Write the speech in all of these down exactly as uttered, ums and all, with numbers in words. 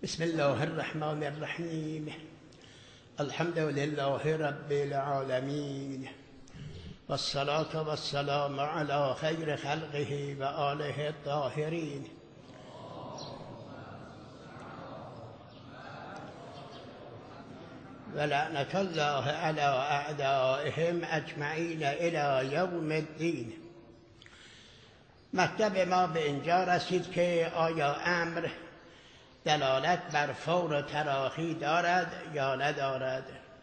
بسم الله الرحمن الرحیم. الحمد لله رب العالمین و الصلاة و السلام علی خیر خلقه و آله الطاهرین. و لعنت الله علی اعدائهم اجمعین الی یوم الدین. مطلب ما به اینجا رسید که آیا امر دلالت بر فور و تراخی دارد یا ندارد.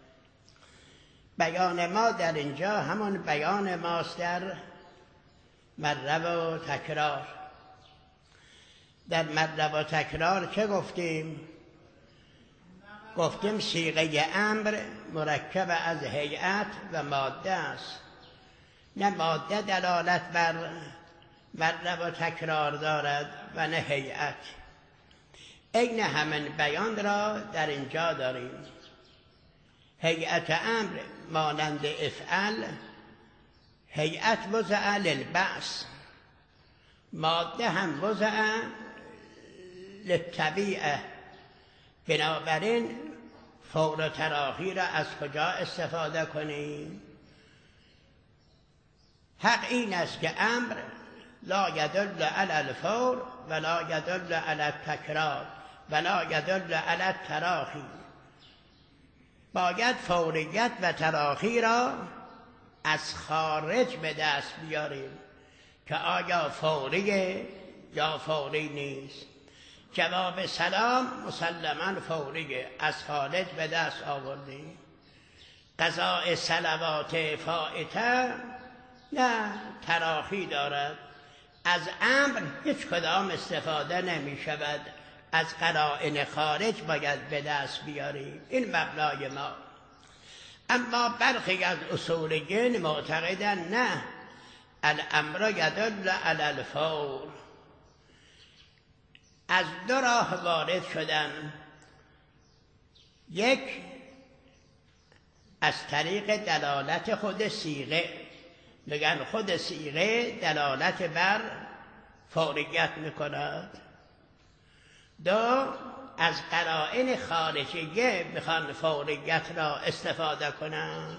بیان ما در اینجا همون بیان ماست در مره و تکرار. در مره و تکرار چه گفتیم؟ گفتیم صیغه امر مرکب از هیئت و ماده است. نه ماده دلالت بر مره و تکرار دارد و نه هیئت. این همین بیان را در اینجا داریم. هیئت امر مانند افعل، هیئت وضع للبعث، ماده هم وضع للطبیعه. بنابراین فور و تراخی را از کجا استفاده کنیم؟ حق این است که امر لا یدل علی الفور و لا یدل علی التکرار و لا یدل علی التراخی. باید فوریت و تراخی را از خارج به دست بیاریم که آیا فوریه یا فوری نیست. جواب سلام مسلما فوریه، از خارج به دست آوردیم. قضاء صلوات فائته نه، تراخی دارد. از امر هیچ کدام استفاده نمی شود، از قرائن خارج باید به دست بیاریم. این مبنای ما. اما برخی از اصولیین معتقدن نه، الامر یدل علی الفور. از دو راه وارد شدن. یک، از طریق دلالت خود صیغه، میگن خود صیغه دلالت بر فوریت میکند. دو، از قرائن خارجیه میخوان فوریت را استفاده کنند.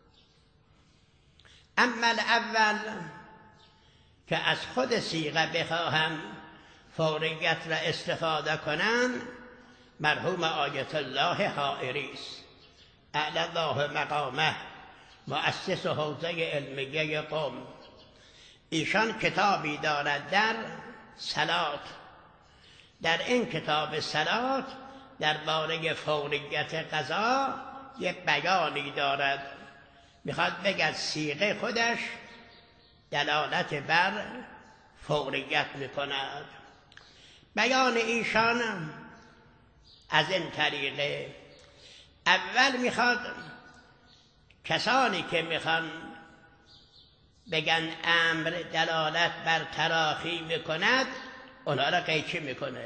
اما الاول که از خود صیغه بخواهم فوریت را استفاده کنند، مرحوم آیت الله حائری است، اعلی الله مقامه، مؤسس حوزه علمیه قم. ایشان کتابی دارد در صلات. در این کتاب صلات درباره فوریت قضا یک بیانی دارد. میخواد بگه صیغه خودش دلالت بر فوریت میکند. بیان ایشان از این طریقه: اول میخواد کسانی که میخوان بگن امر دلالت بر تراخی میکند، اونا را قیچی میکنه.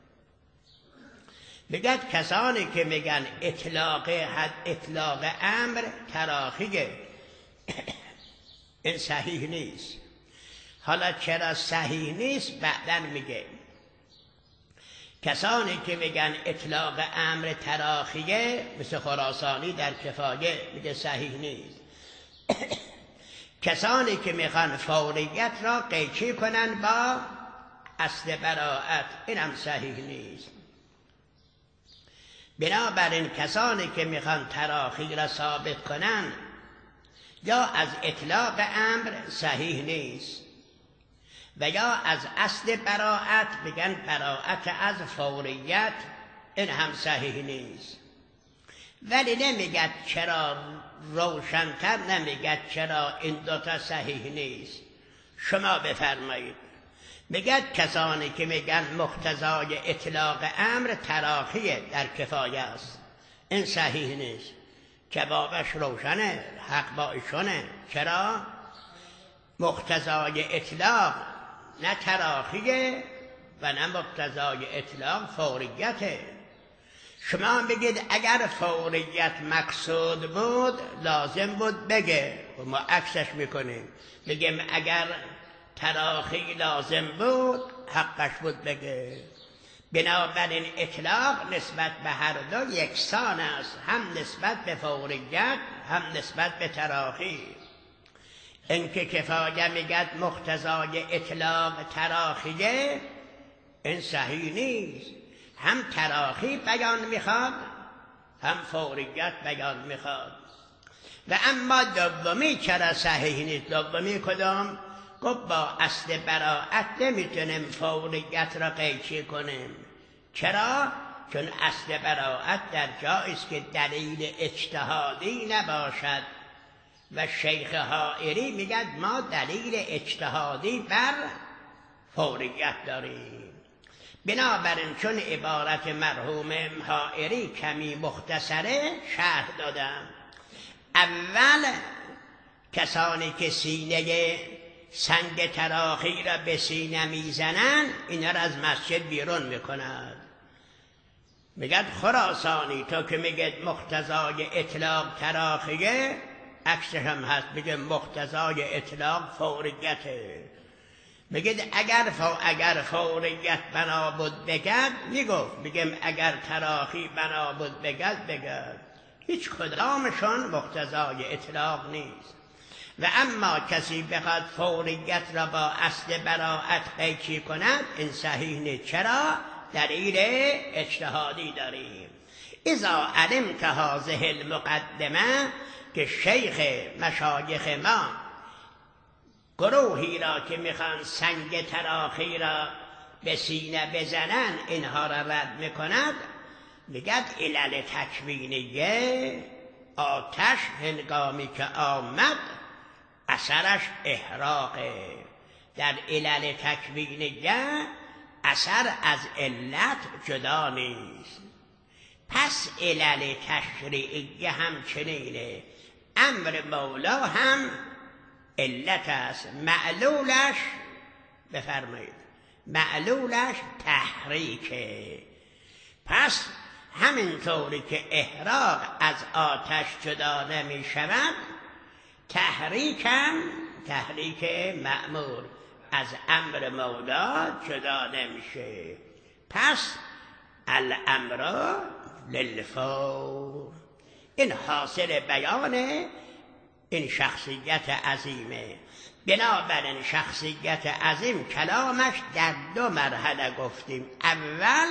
میگد کسانی که میگن اطلاق حد اطلاق امر تراخیه، این صحیح نیست. حالا چرا صحیح نیست بعداً میگه. کسانی که میگن اطلاق امر تراخیه، مثل خراسانی در کفایه میگه صحیح نیست. کسانی که میخوان فوریت را قیچی کنن با اصل براءت، این هم صحیح نیست. بنابراین کسانی که میخوان تراخی را ثابت کنن، یا از اطلاق امر صحیح نیست و یا از اصل براءت بگن براءت از فوریت، این هم صحیح نیست. ولی نمیگد چرا روشن‌تر، نمیگد چرا این دوتا صحیح نیست. شما بفرمایید. میگد کسانی که میگن مقتضای اطلاق امر تراخیه در کفایه است، این صحیح نیست. جوابش روشنه، حق با ایشونه. چرا؟ مقتضای اطلاق نه تراخیه و نه مقتضای اطلاق فوریته. شما بگید اگر فوریت مقصود بود لازم بود بگه، و ما عکسش میکنیم، بگیم اگر تراخی لازم بود حقش بود بگه. بنابراین اطلاق نسبت به هر دو یکسان است، هم نسبت به فوریت هم نسبت به تراخی. اینکه کفایه میگد مقتضای اطلاق تراخیه، این صحیح نیست. هم تراخی بیان میخواد هم فوریت بیان میخواد. و اما دومی چرا صحیح نیست؟ دومی کدام؟ گفت با اصل براءت نمیتونیم فوریت را قیچی کنیم. چرا؟ چون اصل براءت در جایی است که دلیل اجتهادی نباشد و شیخ حائری میگد ما دلیل اجتهادی بر فوریت داریم. بنابراین چون عبارت مرحوم حائری کمی مختصره شرح دادم. اول کسانی که سینه سنگ تراخی را به سینه میزنن اینا را از مسجد بیرون میکنند. میگد خراسانی تو که میگد مقتضای اطلاق تراخیه، عکسش هم هست، میگه مقتضای اطلاق فوریته. میگه اگر فو اگر فوریت بنا بود بگد میگفت، میگم اگر تراخی بنا بود بگد بگد. هیچ کدامشون مقتضای اطلاق نیست. و اما کسی بخواد فوریت را با اصل براءت قیچی کند این صحیح نیست. چرا؟ دلیل اجتهادی داریم. اذا علمت هذه المقدمه که شیخ مشایخ ما گروهی را که میخوان سنگ تراخی را به سینه بزنن اینها را رد میکند. میگد علل تکوینیه آتش هنگامی که آمد اثرش احراقه. در علل تکوینیه اثر از علت جدا نیست. پس علل تشریعیه هم چنینه. امر مولا هم علت است. معلولش بفرمایید معلولش تحریکه. پس همینطوری که احراق از آتش جدا نمی شود، تحریکم تحریک مأمور از امر مولا جدا نمیشه. پس الامر للفور. این حاصل بیان این شخصیت عظیمه. بنابراین شخصیت عظیم کلامش در دو مرحله گفتیم. اول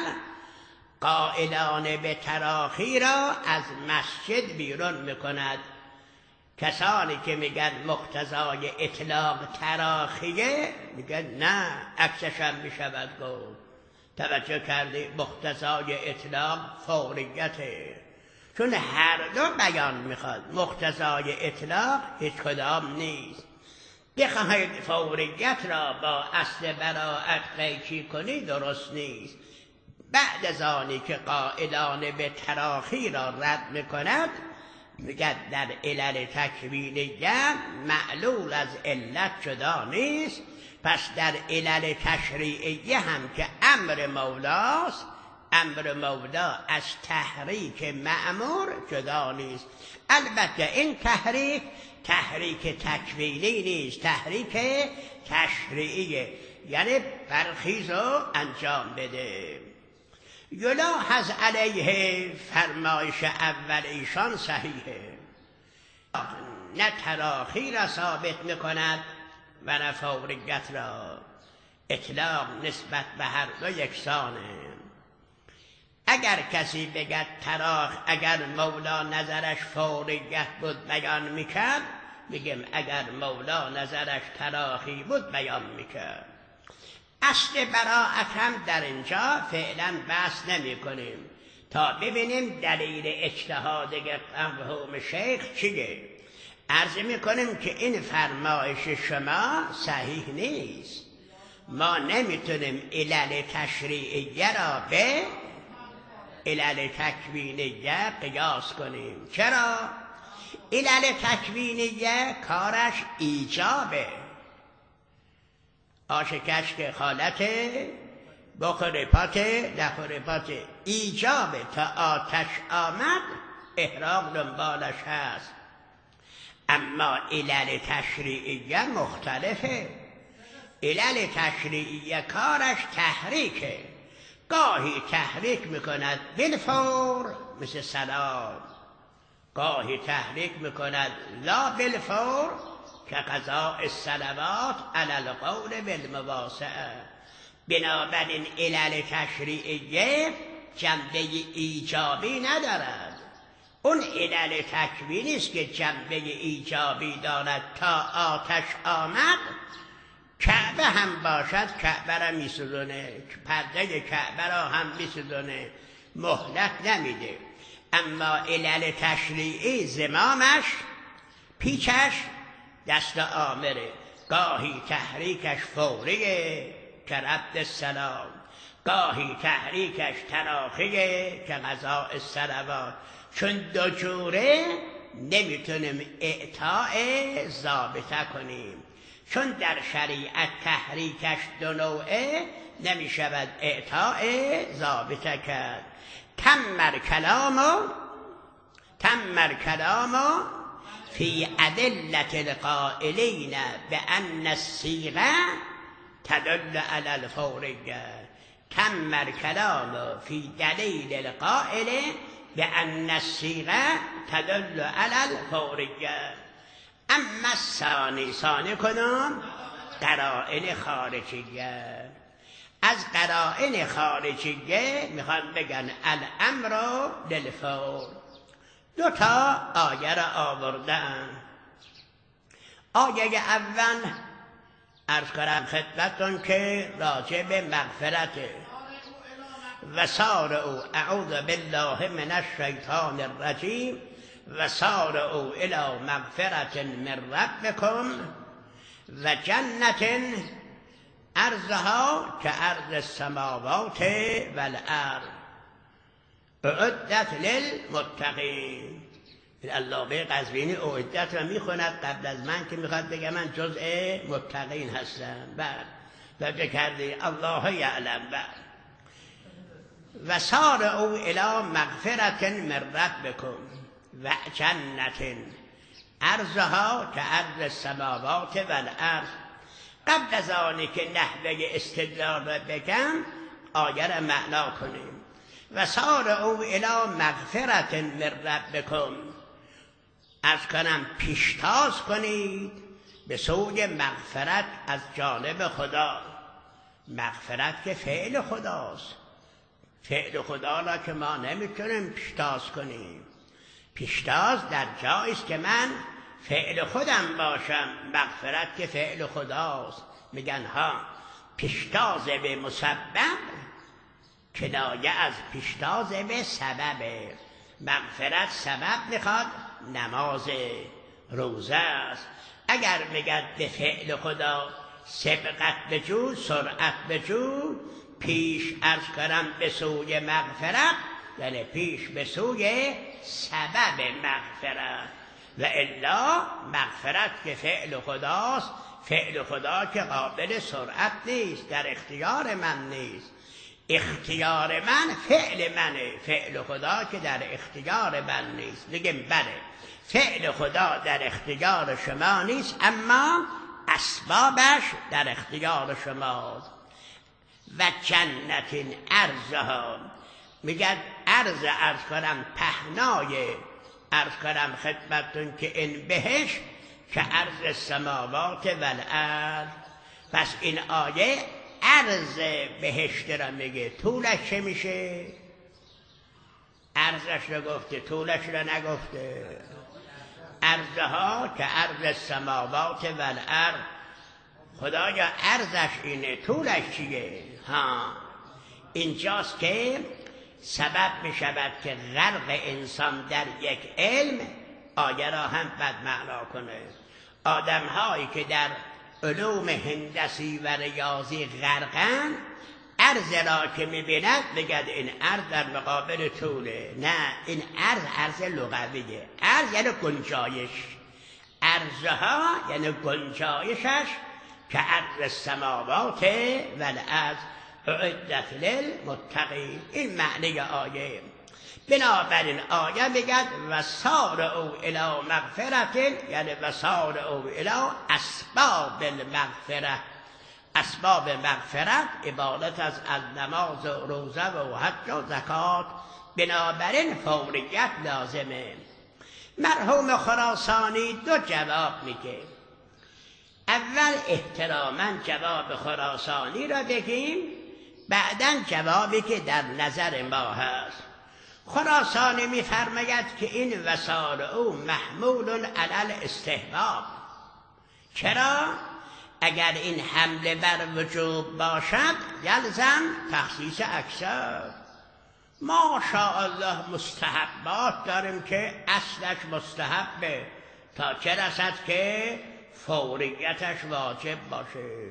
قائلان به تراخی را از مسجد بیرون میکند. کسانی که میگن مقتضای اطلاق تراخیه میگن نه، عکسش هم میشود گفت. توجه کردی؟ مقتضای اطلاق فوریته. چون هر دو بیان میخواد. مقتضای اطلاق هیچ کدام نیست. بخواهید فوریت را با اصل براءت قیچی کنی درست نیست. بعد از آنی که قائلان به تراخی را رد میکند میگه در علل تکوینیه معلول از علت جدا نیست. پس در علل تشریعیه هم که امر مولاست، امر مولا از تحریک مأمور جدا نیست. البته این تحریک تحریک تکوینی نیست، تحریک تشریعیه، یعنی برخیز و انجام بده. یلاحظ علیه فرمایش اول ایشان صحیحه، نه تراخی را ثابت میکند و نه فوریت را. اطلاق نسبت به هر دو یکسانه. اگر کسی بگد تراخ، اگر مولا نظرش فوریت بود بیان میکرد، میگم اگر مولا نظرش تراخی بود بیان میکرد. اصل براءت هم در اینجا فعلا بحث نمی کنیم تا ببینیم دلیل اجتهاد مرحوم شیخ چیه. عرض می کنیم که این فرمایش شما صحیح نیست. ما نمیتونیم علل تشریعیه را به علل تکوینیه قیاس کنیم. چرا؟ علل تکوینیه کارش ایجابه. آش کشک خالته بخور پاته نخور پاته، ایجابه. تا آتش آمد احراق دنبالش هست. اما علل تشریعیه مختلفه. علل تشریعیه کارش تحریکه. گاهی تحریک میکند بالفور مثل سلام، گاهی تحریک میکند لا بالفور که قضاء الصلوات علی القول بالمواسعه. بنابراین علل تشریعیه جنبه ایجابی ندارد. اون علل تکوینی است که جنبه ایجابی دارد. تا آتش آمد کعبه هم باشد کعبه را میسوزونه، پرده کعبه را هم میسوزونه، مهلت نمیده. اما علل تشریعی زمامش، پیچش دست آمره. گاهی تحریکش فوریه که رد السلام، گاهی تحریکش تراخیه که قضاء الصلوات. چون دو جوره نمیتونیم اعطاء ضابطه کنیم، چون در شریعت تحریکش دو نوعه نمیشود اعطاء ضابطه کرد. تم کلام تم کلام فی ادلة القائلین بأن الصیغه تدل علی الفوریه. تم الكلام فی دلیل القائل بأن الصیغه تدل علی الفوریه. اما الثانی، ثانی کنم قرائن خارجیه. از قرائن خارجیه میخوان بگن الامر للفور. دو تا آیه را آوردن. آیه اول عرض کنم خدمتتون که راجع به مغفرته. وسارعوا، اعوذ بالله من الشیطان الرجیم، وسارعوا الی مغفرة من ربکم و جنة عرضها كعرض السماوات والارض اعدت للمتقین. علامه قزوینی اعدت را میخوند قبل از من که میخواد بگه من جزء متقین هستم. بعد وجه کردی الله یعلم. بعد وسارعوا الی مغفرة من ربکم و جنة عرضها كعرض السماوات والارض. قبل از آنی که نحوه استدلال را بگم آیه را معنا کنیم. وسارعوا الی مغفرة من ربکم، از کنم پیشتاز کنید به سوی مغفرت از جانب خدا. مغفرت که فعل خداست، فعل خدا را که ما نمیتونیم پیشتاز کنیم. پیشتاز در جایی است که من فعل خودم باشم. مغفرت که فعل خداست. میگن ها پیشتاز به مسبب کنایه از پیشتاز به سببه. مغفرت سبب میخواد، نماز، روزه است. اگر میگد به فعل خدا سبقت بجو، سرعت بجو، پیش عرض کنم به سوی مغفرت، یعنی پیش به سوی سبب مغفرت. و الا مغفرت که فعل خداست، فعل خدا که قابل سرعت نیست، در اختیار من نیست. اختیار من فعل منه، فعل خدا که در اختیار من نیست. بگیم بله فعل خدا در اختیار شما نیست، اما اسبابش در اختیار شماست. و جنت عرضها، میگن عرض عرض کنم پهنای، عرض کنم خدمتون که این بهش که عرض سماوات والارض. پس این آیه عرض بهشت را میگه. طولش چه میشه؟ عرضش را گفته، طولش را نگفته. عرضها که عرض سماوات والارض. خدایا عرضش اینه، طولش چیه؟ ها اینجاست که سبب می شود که غرق انسان در یک علم آیه را هم بد معنا کنه. آدم هایی که در علوم هندسی و ریاضی غرقن، عرض را که می بیند بگد این عرض در مقابل طوله. نه، این عرض عرض لغویه. عرض یعنی گنجایش. عرضها یعنی گنجایشش که عرض السماوات والارض اعدت للمتقین. این معنی آیه. بنابراین آیه میگد وسارعوا الی مغفرة، یعنی وسارعوا الی اسباب المغفرة. اسباب مغفرت عبادت از از نماز و روزه و حج و زکات، بنابراین فوریت لازمه. مرحوم خراسانی دو جواب میگه. اول احتراما جواب خراسانی را بگیم، بعداً جوابی که در نظر ما هست. خراسانی میفرماید که این وصال او محمول علی الاستحباب. چرا؟ اگر این حمله بر وجوب باشد یلزم تخصیص اکثر. ما شاء الله مستحبات داریم که اصلش مستحبه تا چه رسد که فوریتش واجب باشه.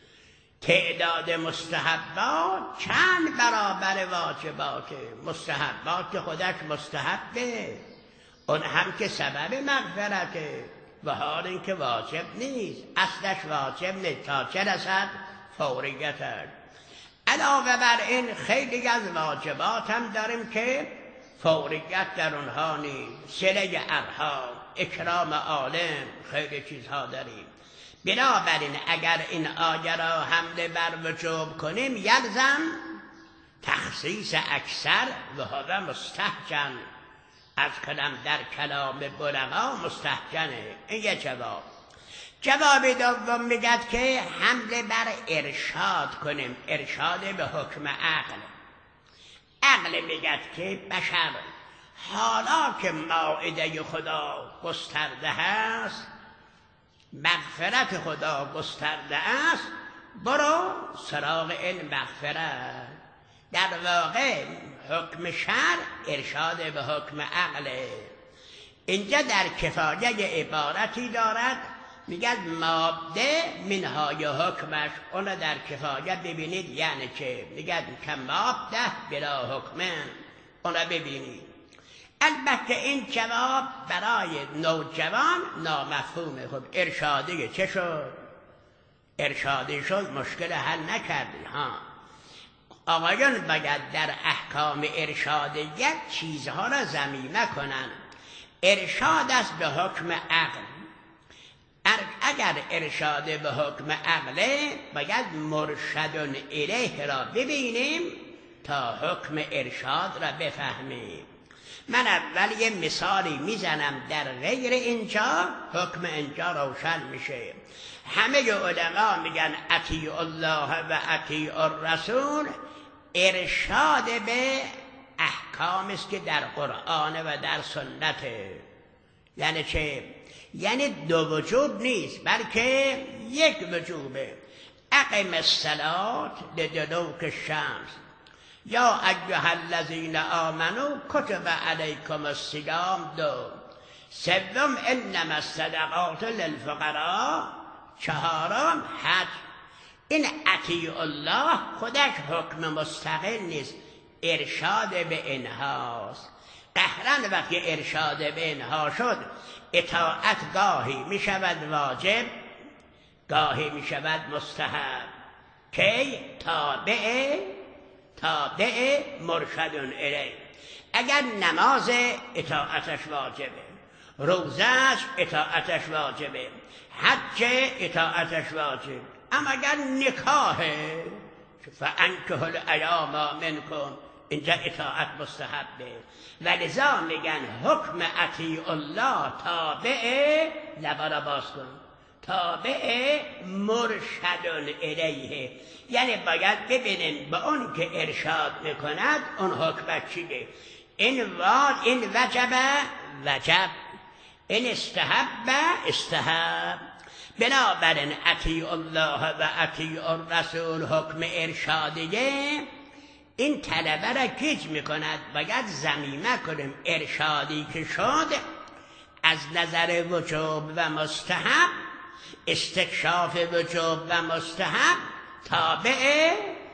تعداد مستحبات چند برابر واجباته. مستحبات که خودش مستحبه، اون هم که سبب مغفرته، و حال این که واجب نیست، اصلش واجب نیست تا چه رسد فوریتش. علاوه بر این خیلی از واجبات هم داریم که فوریت در اونها نیست. صله ارحام، اکرام عالم، خیلی چیزها داریم. بنابراین اگر این آیه را حمله بر وجوب کنیم یلزم تخصیص اکثر و هذا مستحجن. از کلم در کلام بلغا مستحجنه. این یه جواب. جواب دوم میگد که حمله بر ارشاد کنیم، ارشاد به حکم عقل. عقل میگد که بشر حالا که موعده خدا گسترده است، مغفرت خدا گسترده است، برو سراغ این مغفرت. در واقع حکم شرع ارشاد به حکم عقله. اینجا در کفایه عبارتی دارد میگد ماده منهای حکمش. اونو در کفایه ببینید یعنی چه. میگد که ماده بلا حکمه، اونو ببینید. البته این جواب برای نوجوان نامفهومه. خب ارشادی چه شد؟ ارشادی شد مشکل حل نکردی ها. آقایان باید در احکام ارشادیت چیزها را ضمیمه کنن. ارشاد است به حکم عقل. اگر ارشاد به حکم عقله باید مرشد الیه را ببینیم تا حکم ارشاد را بفهمیم. من اول یه مثالی میزنم در غیر اینجا، حکم اینجا روشن میشه. همه علما میگن اطیع الله و اطیع الرسول ارشاد به احکام است که در قرآن و در سنته. یعنی چه؟ یعنی دو وجوب نیست بلکه یک وجوبه. اقم الصلاة لدلوک الشمس یا ایها الذین آمنوا کتب علیکم الصیام. دو. سوم انما الصدقات للفقراء. چهارم حج. این اطیع الله خودش حکم مستقل نیست، ارشاد به اینهاست. قهرن وقتی ارشاد به اینها شد، اطاعت گاهی می شود واجب، گاهی می شود مستحب. کی؟ تابع تابع مرشد الیه. اگر نماز اطاعتش واجبه، روزش اطاعتش واجبه، حج اطاعتش واجب. اما اگر نکاحه فانکحوا الایام منکم، اینجا اطاعت مستحبه. ولذا میگن حکم اطیع الله تابع، لبا را باز کن، تابع مرشد الیه. یعنی باید ببینیم با اون که ارشاد میکند اون حکم چیه. این واد این وجبه وجب، این استحب استحب. بنابراین اطیع الله و اطیع الرسول حکم ارشادیه. این طلبه را گیج میکند. باید ضمیمه کنیم ارشادی که شد از نظر وجوب و مستحب، استکشاف وجوب و مستحب تابع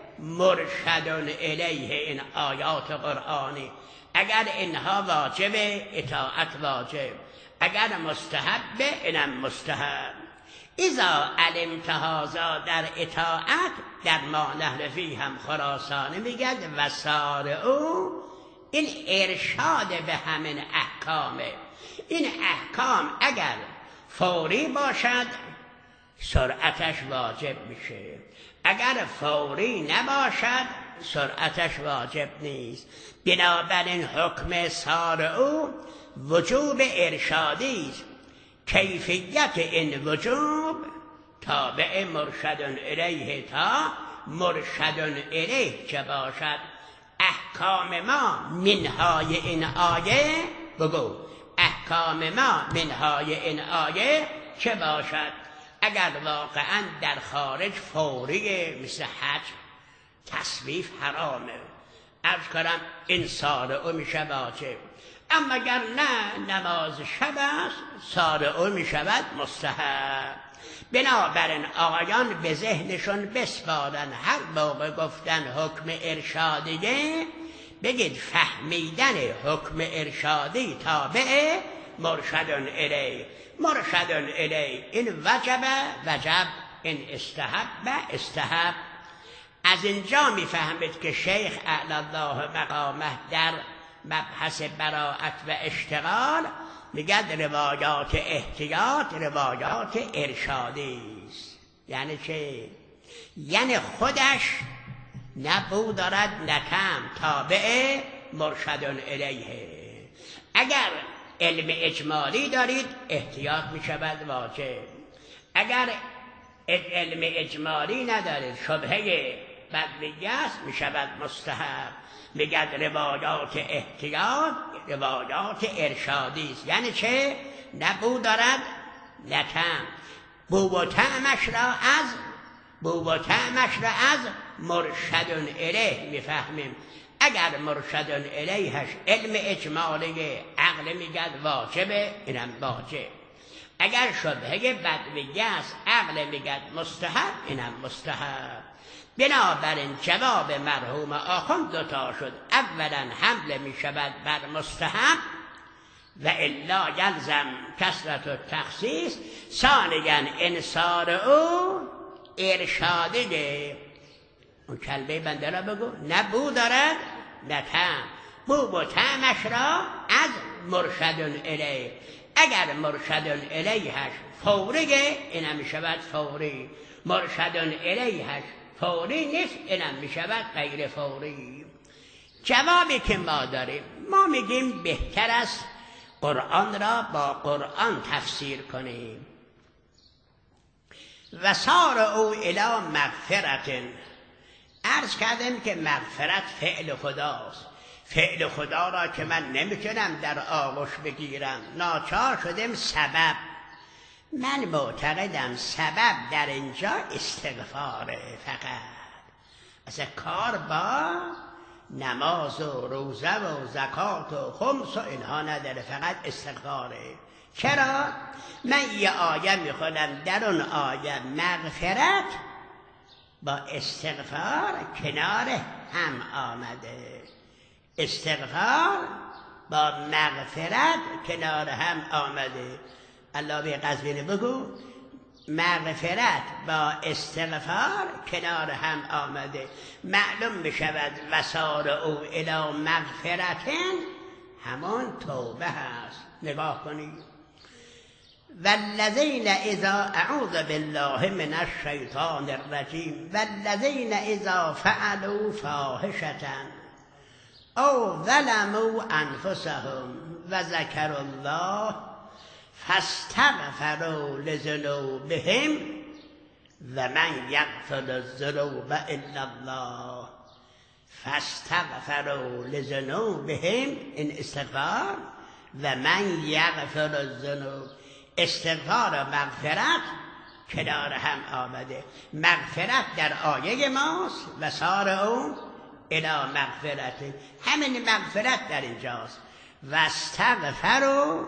مرشد الیه این آیات قرآنی. اگر اینها واجب اطاعت واجب، اگر مستحب اینم مستحب. اذا علمت هذا در اطاعت در ما نحن فیه هم خراسانی میگد وصال او این ارشاد به همین احکامه. این احکام اگر فوری باشد سرعتش واجب میشه. اگر فوری نباشد سرعتش واجب نیست. بنابراین حکم سارع وجوب ارشادی است. کیفیت این وجوب تابع مرشد الیه تا مرشد الیه چه باشد. احکام ما منهای این آیه بگو احکام ما منهای این آیه چه باشد؟ اگر واقعا در خارج فوریه مثل حج تصویف حرامه، عرض کنم این سارعه میشه واجب. اما اگر نه نماز شب است سارعه میشود مستحب. بنابراین آقایان به ذهنشون بسپارن هر موقع گفتن حکم ارشادیه بگید فهمیدن حکم ارشادی تابع مرشد الیه. مرشد الیه این وجب وجب، این استحب استحب. از اینجا میفهمید که شیخ اعلی الله مقامه در مبحث براءت و اشتغال میگد روایات احتیاط روایات ارشادی است. یعنی چه؟ یعنی خودش نه بو دارد نه کم، تابع مرشد الیه. اگر علم اجمالی دارید احتیاط میشود واجب. اگر علم اجمالی ندارید شبهه بدویه است میشود مستحب. میگد روایات احتیاط روایات ارشادی است. یعنی چه؟ نه بو دارد نه کم. بو و طعمش را از بو و طعمش را از مرشد الیه میفهمیم. اگر مرشد الیهش علم اجمالی عقل میگد واجبه، اینم واجب. اگر شبهه بدویه است عقل میگد مستحب، اینم مستحب. بنابراین جواب مرحوم آخوند دوتا شد. اولا حمله میشود بر مستحب و الا یلزم کثرت و تخصیص. ثانیا انصار او ارشاده. اون کلمه بنده را بگو نه بو دارد نه طعم. بو و طعمش را از مرشد الیه. اگر مرشد الیهش فوریه اینم میشود فوری. مرشد الیهش فوری نیست اینم میشود غیر فوری. جوابی که ما داریم ما میگیم بهتر است قرآن را با قرآن تفسیر کنیم. و سارعوا الی مغفرت. عرض کردم که مغفرت فعل خداست. فعل خدا را که من نمیتونم در آغوش بگیرم، ناچار شدم سبب. من معتقدم سبب در اینجا استغفاره فقط. اصلا کار با نماز و روزه و زکات و خمس و اینها نداره، فقط استغفاره. چرا؟ من یه آیه میخونم در اون آیه مغفرت با استغفار کنار هم آمده. استغفار با مغفرت کنار هم آمده. علامه قزوینی بگو مغفرت با استغفار کنار هم آمده. معلوم میشود وسارعوا الی مغفرت همون توبه هست. نگاه کنید. والذین اذا اعوذ بالله من الشیطان الرجیم والذین اذا فعلوا فاحشة او ظلموا انفسهم و ذکروا الله فاستغفروا لذنوبهم و من یغفر الذنوب الا الله. فاستغفروا لذنوبهم این استغفار و من یغفر الذنوب. استغفار و مغفرت کنار هم آمده. مغفرت در آیه ماست و سارعوا الی مغفرت. همین مغفرت در اینجاست. و استغفروا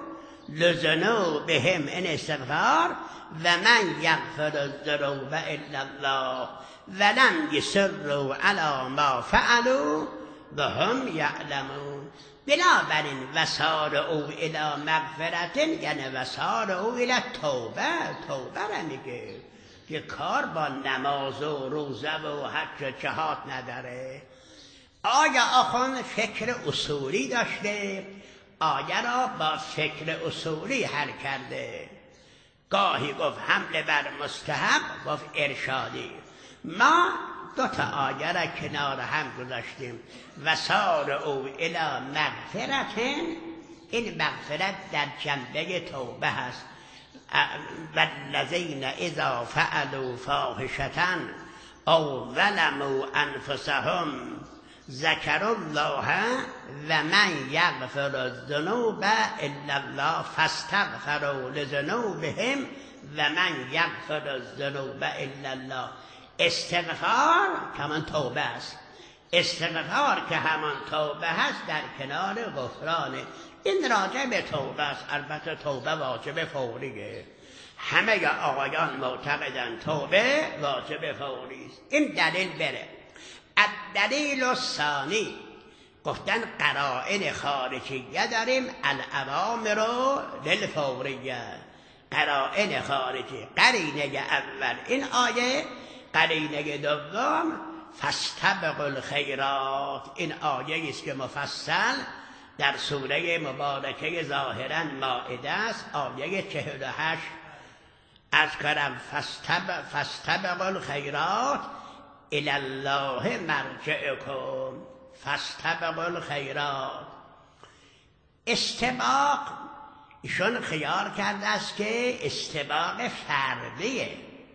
لذنوبهم این استغفار و من یغفر الذنوب الا الله ولم یصروا علی ما فعلوا و هم یعلمون. بنابراین وسارعوا الی مغفرت یعنی وسارعوا الی توبه. توبه را میگه که کار با نماز و روزه و حج و جهاد نداره. آیا آخوند فکر اصولی داشته؟ آیه را با فکر اصولی حل کرده. گاهی گفت حمله بر مستحب، گفت ارشادی. ما دو تا آیه را کنار هم گذاشتیم. وسار او الی مغفرتن، این مغفرت در جنبه توبه هست. والذین اذا فعلوا فاحشة او ظلموا انفسهم ذکروا الله و من یغفر الذنوب الا الله فاستغفروا لذنوبهم و من یغفر الذنوب الا الله. استغفار که همان توبه است. استغفار که همان توبه هست در کنار غفرانه. این راجع به توبه است. البته توبه واجب فوریه. همه آقایان معتقدن توبه واجب فوری است. این دلیل بره. الدلیل الثانی، گفتن قرائن خارجیه داریم. الاوامر للفوریه، قرائن خارجی. قرینه اول این آیه، قرینه دوم فاستبقوا الخیرات. این آیه است که مفصل در سوره مبارکه ظاهرا مائده است، آیه چهل و هشت. از کرم فاستبق فاستبقوا الخیرات الی الله مرجعکم. فاستبقوا الخیرات. استباق ایشون خیال کرده است که استباق فردیه.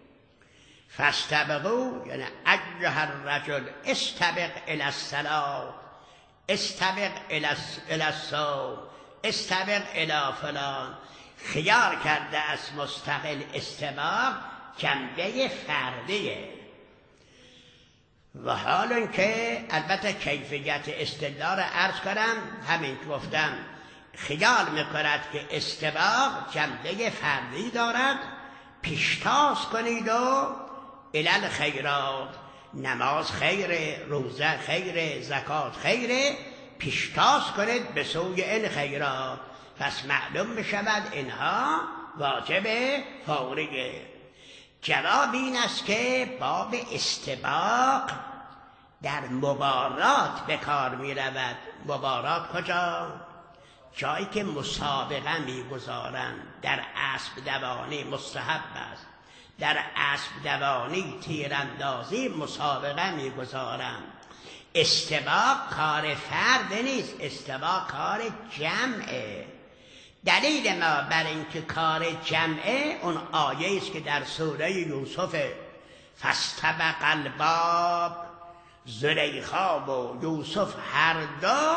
فاستبقوا یعنی ایها الرجل استبق الی الصلاة، استبق الی الصوم، استبق الی فلان. خیال کرده است مستقل استباق جنبه فردیه. و حال اینکه البته کیفیت استدلال را عرض کنم، همین که گفتم خیال میکند که استباق جنبه فردی دارد. پیشتاز کنید و الی الخیرات، نماز خیره، روزه خیره، زکات خیره، پیشتاز کنید به سوی این خیرات. پس معلوم بشود اینها واجب فوریه. جواب این است که باب استباق در مبارات به کار می رود. مبارات کجا؟ جایی که مسابقه می گذارند. در اسب دوانی مستحب است. در اسب دوانی تیراندازی مسابقه می گذارند. استباق کار فرد نیست، استباق کار جمعه. دلیل ما بر اینکه کار جمعه اون آیه است که در سوره یوسف فاستبق الباب، زلیخا و یوسف هر دو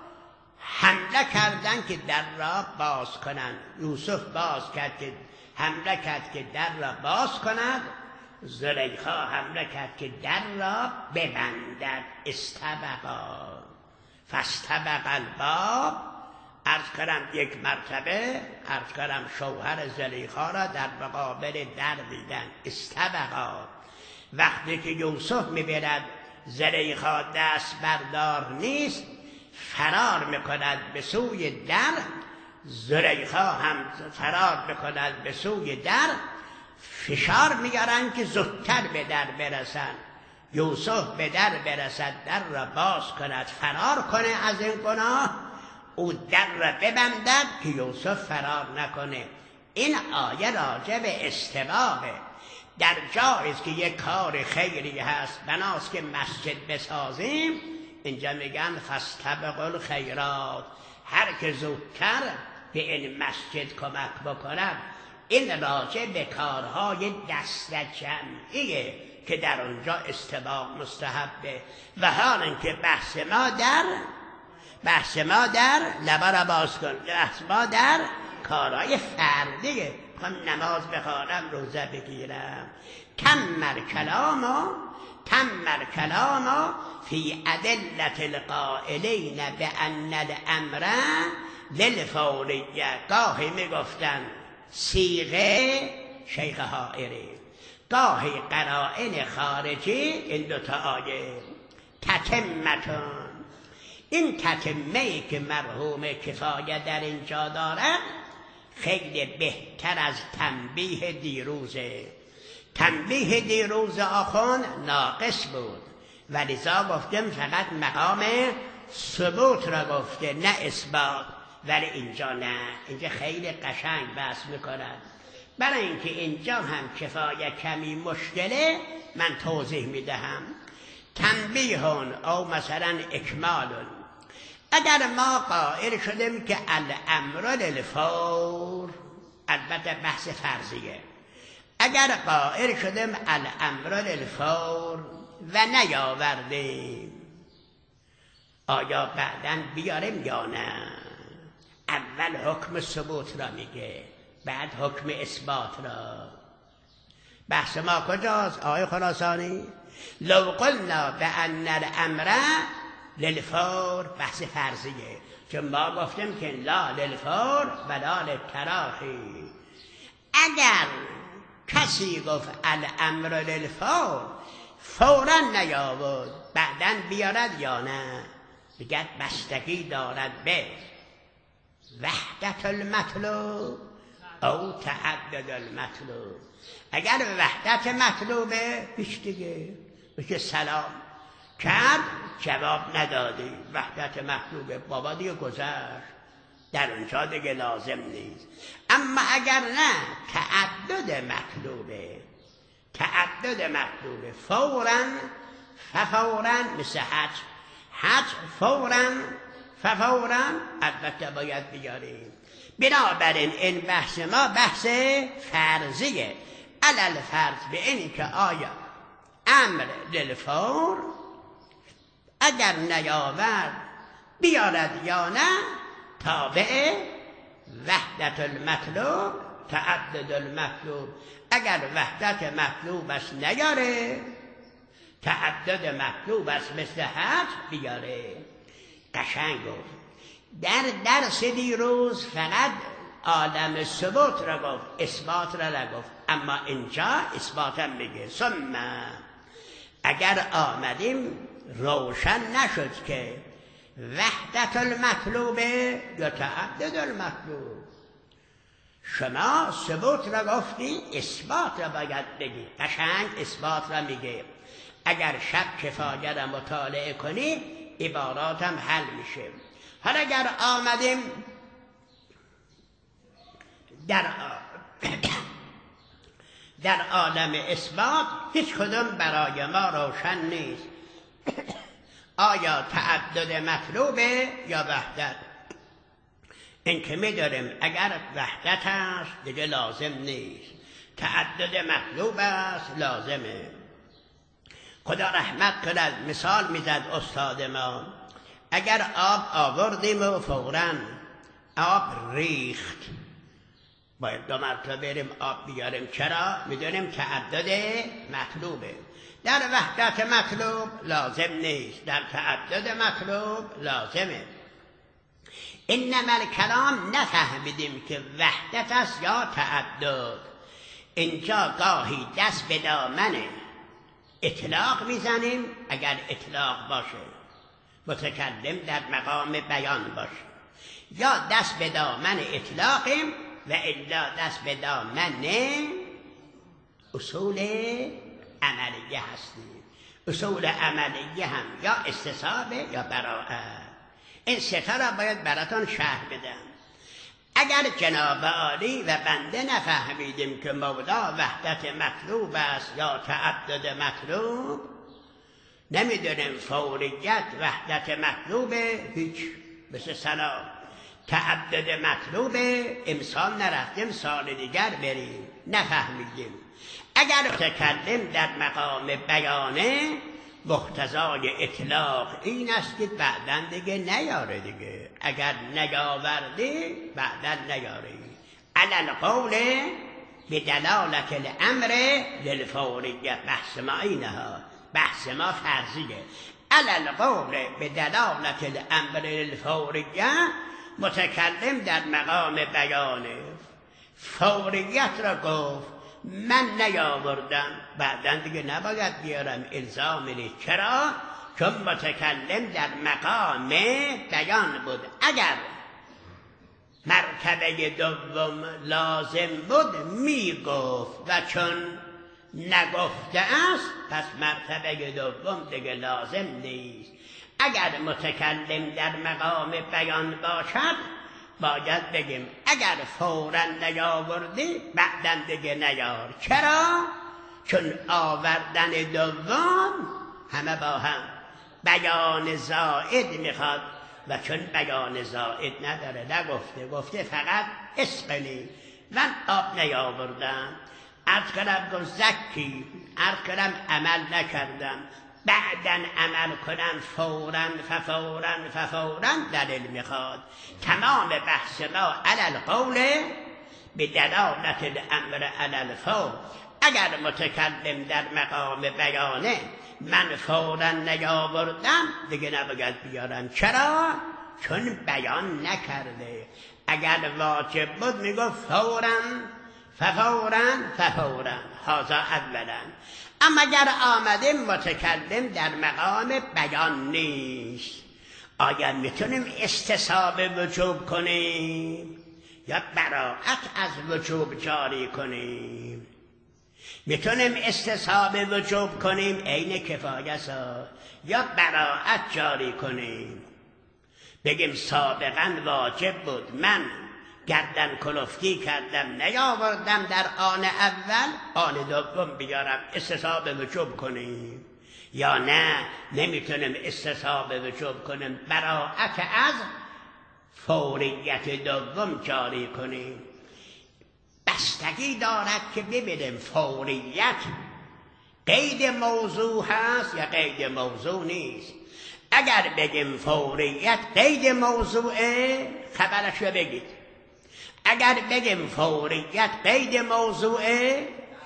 حمله کردند که در را باز کنند. یوسف باز کرد که حمله کرد که در را باز کند، زلیخا حمله کرد که در را ببندد. استبقا فاستبق الباب. عرض کردم یک مرتبه، عرض کردم شوهر زلیخا را در مقابل در دیدن. استبقا. وقتی که یوسف میبرد زلیخا دست بردار نیست، فرار میکند به سوی در. زلیخا هم فرار میکند به سوی در. فشار میگرند که زودتر به در برسند. یوسف به در برسد، در را باز کند، فرار کنه از این گناه، او در را ببندد که یوسف فرار نکنه. این آیه راجع به استباقه. در جایی که یک کار خیری هست، بناست که مسجد بسازیم، اینجا میگن فاستبقوا الخیرات، هر که زودتر به این مسجد کمک بکنم. این راجع به کارهای دست جمعیه که در اونجا استباق مستحبه. و حال اینکه بحث ما در بحث ما در لبا را باز کن، بحث ما در کارهای فردیه. میخوام نماز بخوانم، روزه بگیرم. تمر کلاما تمر کلاما فی ادلت القائلین بان الامر للفوریه. گاهی میگفتن صیغه شیخ حائری، گاهی قرائن خارجی. این دوتا آیه تتمتون، این تتمه‌ای که مرحوم کفایه در اینجا دارد خیلی بهتر از تنبیه دیروزه. تنبیه دیروز آخوند ناقص بود، ولذا گفتم فقط مقام ثبوت را گفته نه اثبات. ولی اینجا نه، اینجا خیلی قشنگ بحث میکند. برای اینکه اینجا هم کفایه کمی مشکله من توضیح میدهم. تنبیهون او مثلا اکمالون. اگر ما قائل شدیم که الامر للفور، البته بحث فرضیه، اگر قائل شدیم الامر للفور و نیاوردیم، آیا بعداً بیاریم یا نه؟ اول حکم ثبوت را میگه، بعد حکم اثبات را. بحث ما کجاست آقای خراسانی؟ لو قلنا بأن الامر للفور، بحث فرضیه، چون ما گفتیم که لا للفور ولا للتراخی. اگر کسی گفت الامر للفور، فوراً نیاورد، بعداً بیارد یا نه؟ بگد بستگی دارد به وحدت المطلوب او تعدد المطلوب. اگر وحدت مطلوبه هیچ دیگه، میشه سلام کرد جواب ندادی، وحدت مطلوبه، بابا دیگه گذشت، در اونجا دیگه لازم نیست. اما اگر نه تعدد مطلوبه، تعدد مطلوبه فوراً ففوراً، مثل حج، حج فوراً ففوراً البته باید بیاریم. بنابراین این بحث ما بحث فرضیه، علل فرض به اینی که آیا امر للفور اگر نیاورد بیارد یا نه، تابع وحدت المطلوب تعدد المطلوب. اگر وحدت مطلوب است نیاره، تعدد مطلوب است مثل حج بیاره. قشنگ گفت. در درس دیروز فقط عالم ثبوت را گفت، اثبات را نگفت، اما اینجا اثبات هم میگه. ثم اگر آمدیم روشن نشد که وحدت المطلوب یا تعدد المطلوب، شما ثبوت را گفتی، اثبات را باید بگی. قشنگ اثبات را میگه. اگر شب کفایه را مطالعه کنی عبارات هم حل میشه. حالا اگر آمدیم در در عالم اثبات، هیچ کدوم برای ما روشن نیست. آیا تعدد مطلوبه یا وحدت؟ این که می‌داریم اگر وحدت است دیگه لازم نیست، تعدد مطلوب است لازمه. خدا رحمت کند، مثال میزد استاد ما، اگر آب آوردیم و فوراً آب ریخت، باید دو مرتبه بریم آب بیاریم. چرا؟ میدونیم تعدد مطلوبه. در وحدت مطلوب لازم نیست، در تعدد مطلوب لازمه. انما الکلام نفهمیدیم که وحدت است یا تعدد. اینجا گاهی دست به دامن اطلاق میزنیم، اگر اطلاق باشه متکلم در مقام بیان باشه، یا دست به دامن اطلاقیم و الا دست به دامن اصول عملیه هستیم. اصول عملیه هم یا استصحابه یا براءت. این سه را باید براتون شرح بدم. اگر جناب عالی و بنده نفهمیدیم که مولا وحدت مطلوب است یا تعدد مطلوب، نمیدونیم فوریت وحدت مطلوبه، هیچ، مثل سلام تعدد مطلوبه، امسال نرفتیم سال دیگر بریم، نفهمیدیم. اگر متکلم در مقام بیانه، مقتضای اطلاق این است که بعداً دیگه نیاره دیگه، اگر نیاوردی بعداً نیاری. علی القول بدلالت الامر للفوریه، بحث ما اینها، بحث ما فرضیه. علی القول بدلالت الامر للفوریه، متکلم در مقام بیانه فوریت را گفت، من نیاوردم بعداً دیگه نباید بیارم، الزام نیست. چرا؟ چون متکلم در مقام بیان بود. اگر مرتبه دوم لازم بود میگفت و چون نگفته است پس مرتبه دوم دیگه لازم نیست. اگر متکلم در مقام بیان باشد باید بگیم اگر فوراً نیاوردی بعداً دیگه نیار. چرا؟ چون آوردن دوم همه با هم بیان زائد میخواد و چون بیان زائد نداره نگفته، گفته فقط اسقنی، من آب نیاوردم، عرض کردم گفت زکی، عرض کردم عمل نکردم، بعدن عمل کنم فوراً ففوراً ففوراً دلیل میخواد. تمام بحث ما علل قوله به دلالت الامر علل فور. اگر متکلم در مقام بیانه من فوراً نیاوردم دیگه نباید بیارم. چرا؟ چون بیان نکرده. اگر واجب بود میگفت فوراً ففوراً ففوراً، هذا اولاً. اما اگر آمده متکلم در مقام بیان نیست، آیا میتونیم استصحاب وجوب کنیم یا براءت از وجوب جاری کنیم؟ میتونیم استصحاب وجوب کنیم عین کفایت ها یا براءت جاری کنیم؟ بگیم سابقا واجب بود، من گردن کلفتی کردم نیاوردم در آن اول، آن دوم بیارم، استصحاب وجوب کنیم؟ یا نه نمیتونیم استصحاب وجوب کنیم، براءت از فوریت دوم جاری کنیم؟ بستگی دارد که ببینیم فوریت قید موضوع هست یا قید موضوع نیست. اگر بگیم فوریت قید موضوعه خبرش رو بگید، اگر بگیم فوریت قید موضوعه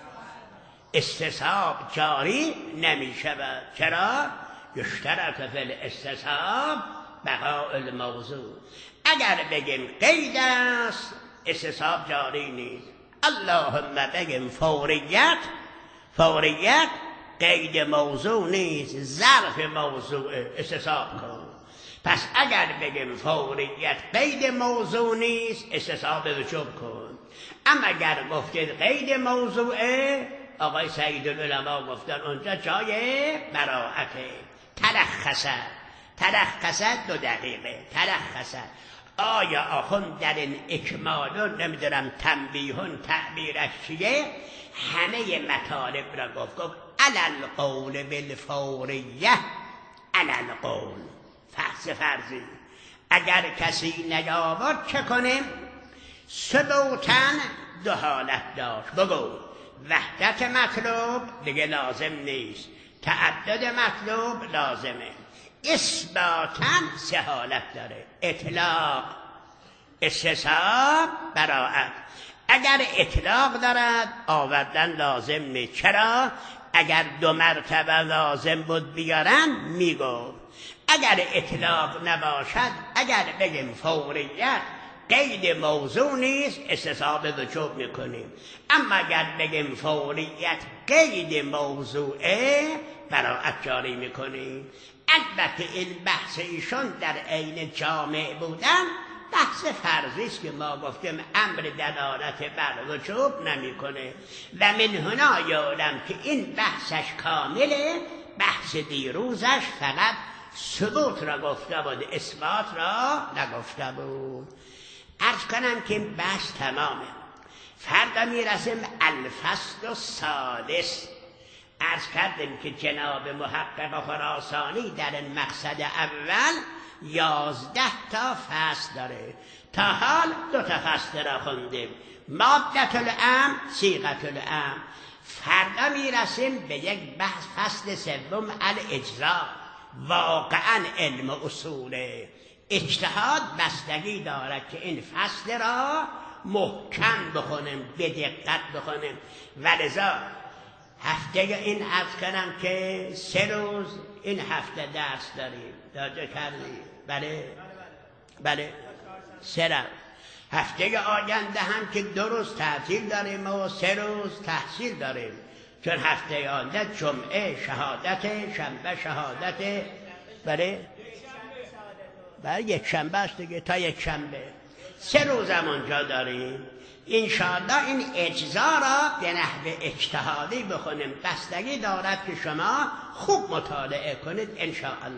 استصحاب جاری نمی شود. چرا؟ یشترط فی الاستصحاب بقاء الموضوع. اگر بگیم قید است استصحاب جاری نیست. اللهم بگیم فوریت، فوریت قید موضوع نیست، ظرف موضوع، استصحاب کن. پس اگر بگیم فوریت قید موضوع نیست استصحاب وجوب کن. اما اگر گفتید قید موضوعه، آقای سید العلماء گفتن اونجا جای براءته. تلخصه، تلخصه دو دقیقه، تلخصه. آیا آخوند در این اکمالون نمیدونم تنبیهون تعبیرش چیه، همه مطالب را گفت. گفت علل قول بالفوریه، علل قول فرض فرضی. اگر کسی نیاورد چه کنیم؟ ثبوتن دو حالت داشت. بگو وحدت مطلوب دیگه لازم نیست، تعدد مطلوب لازمه. اثباتن سه حالت داره، اطلاق، استصحاب، براءت. اگر اطلاق دارد آوردن لازم نیست. چرا؟ اگر دو مرتبه لازم بود بیارن میگو. اگر اطلاق نباشد، اگر بگیم فوریت قید موضوع نیست استصحاب وجوب میکنیم. اما اگر بگیم فوریت قید موضوعه براءت جاری میکنیم. البته این بحث ایشون در عین جامع بودن بحث فرضی است که ما گفتیم امر دلالت بر وجوب نمیکنه و من هنا یادم که این بحثش کامله. بحث دیروزش فقط ثبوت را گفته بود، اثبات را نگفته بود. عرض کنم که این بحث تمامه. فردا میرسیم الفصل السادس. عرض کردیم که جناب محقق خراسانی در این مقصد اول یازده تا فصل داره. تا حال دو تا فصل را خوندیم، مادة الامر، صیغة الامر. فردا میرسیم به یک بحث فصل سوم الاجزاء. واقعا علم اصوله، اجتهاد بستگی دارد که این فصل را محکم بخونیم، به دقت بخونیم. ولذا هفته این عرض کنم که سه روز این هفته درس داریم. داده کردیم؟ بله بله سه روز. هفته آینده هم که دو روز تعطیل داریم و سه روز تحصیل داریم، چون هفته آینده جمعه شهادت، شنبه شهادت. بله بله یک شنبه است دیگه، تا یک شنبه سه روز هم اونجا داریم. انشاءالله این اجزا را به نحو اجتهادی بخونیم. بستگی دارد که شما خوب مطالعه کنید انشاءالله.